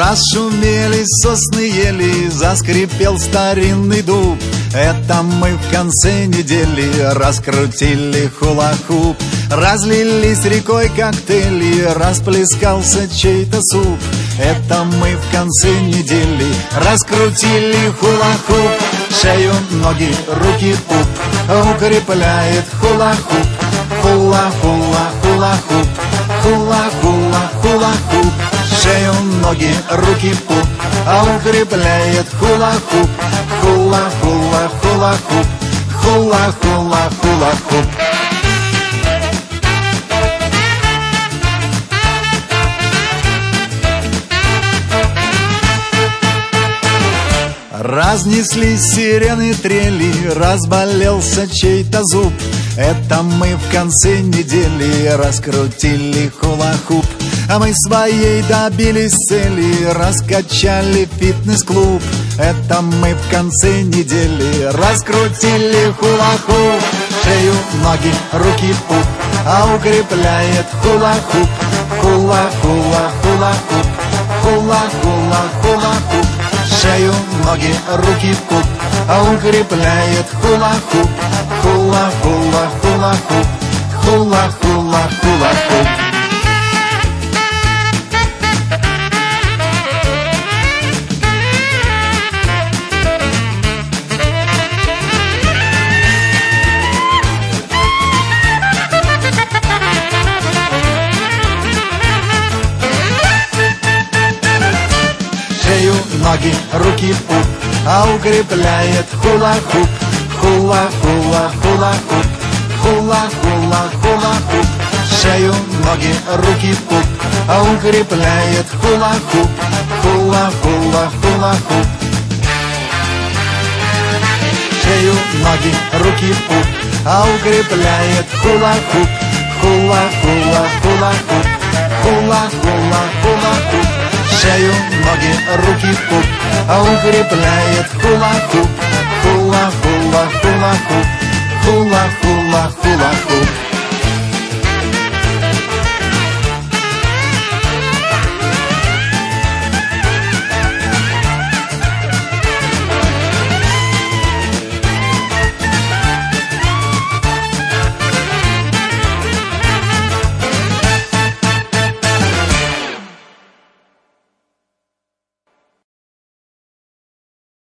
Зашумели сосны ели, заскрипел старинный дуб. Это мы в конце недели раскрутили хула-хуп. Разлились рекой коктейли, расплескался чей-то суп. Это мы в конце недели раскрутили хула-хуп. Шею, ноги, руки, пуп укрепляет хула-хуп. Хула-хула-хула-хуп, хула-хула-хула-хуп. Шею, ноги, руки, пуп укрепляет хула-хуп. Хула-хула-хула-хуп, хула-хула-хула-хуп. Разнеслись сирены трели, разболелся чей-то зуб. Это мы в конце недели раскрутили хула-хуп. А мы своей добились цели, раскачали фитнес-клуб. Это мы в конце недели раскрутили хула-хуп. Шею, ноги, руки, пуп укрепляет хула-хуп. Хула-хула-хула-хуп, хула-хула-хула-хуп. Шею, ноги, руки, пуп укрепляет хула-хуп. Хула-хула-хула-хуп, хула-хула-хула-хуп. Шею, ноги, руки, пуп укрепляет хула-хуп. Хула-хула-хула-хуп, хула-хула-хула-хуп. Шею, ноги, руки, пуп укрепляет хула-хуп. Хула-хула-хула-хуп. Шею, ноги, руки, пуп укрепляет хула-хуп. Хула-хула-хула-хуп, хула-хула-хула-хуп. Шею, ноги, руки, пуп укрепляет хула-хуп. Хула-хула-хула-хуп, хула-хула-хула-хуп.